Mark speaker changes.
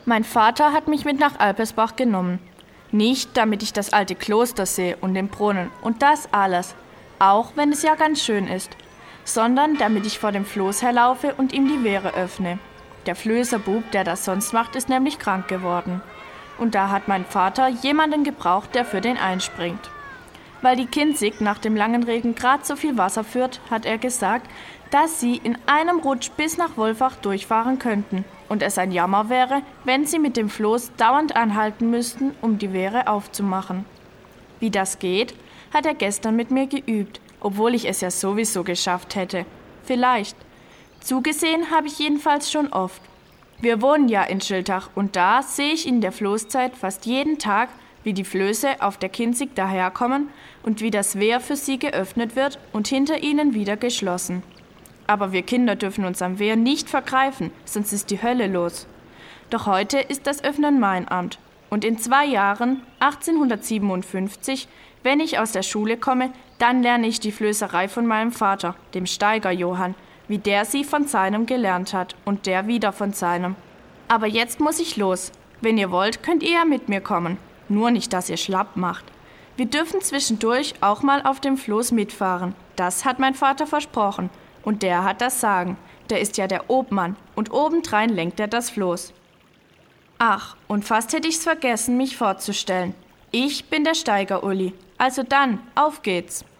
Speaker 1: Mein Vater hat mich mit nach Alpersbach genommen. Nicht, damit ich das alte Kloster sehe und den Brunnen und das alles, auch wenn es ja ganz schön ist, sondern damit ich vor dem Floß herlaufe und ihm die Wehre öffne. Der Flößerbub, der das sonst macht, ist nämlich krank geworden. Und da hat mein Vater jemanden gebraucht, der für den einspringt. Weil die Kinzig nach dem langen Regen gerade so viel Wasser führt, hat er gesagt, dass sie in einem Rutsch bis nach Wolfach durchfahren könnten und es ein Jammer wäre, wenn sie mit dem Floß dauernd anhalten müssten, um die Wehre aufzumachen. Wie das geht, hat er gestern mit mir geübt, obwohl ich es ja sowieso geschafft hätte. Vielleicht. Zugesehen habe ich jedenfalls schon oft. Wir wohnen ja in Schiltach und da sehe ich in der Floßzeit fast jeden Tag, wie die Flöße auf der Kinzig daherkommen und wie das Wehr für sie geöffnet wird und hinter ihnen wieder geschlossen. Aber wir Kinder dürfen uns am Wehr nicht vergreifen, sonst ist die Hölle los. Doch heute ist das Öffnen mein Amt. Und in 2 Jahren, 1857, wenn ich aus der Schule komme, dann lerne ich die Flößerei von meinem Vater, dem Steiger Johann, wie der sie von seinem gelernt hat und der wieder von seinem. Aber jetzt muss ich los. Wenn ihr wollt, könnt ihr ja mit mir kommen. Nur nicht, dass ihr schlapp macht. Wir dürfen zwischendurch auch mal auf dem Floß mitfahren. Das hat mein Vater versprochen. Und der hat das Sagen. Der ist ja der Obmann. Und obendrein lenkt er das Floß. Ach, und fast hätte ich's vergessen, mich vorzustellen. Ich bin der Steiger Uli. Also dann, auf geht's.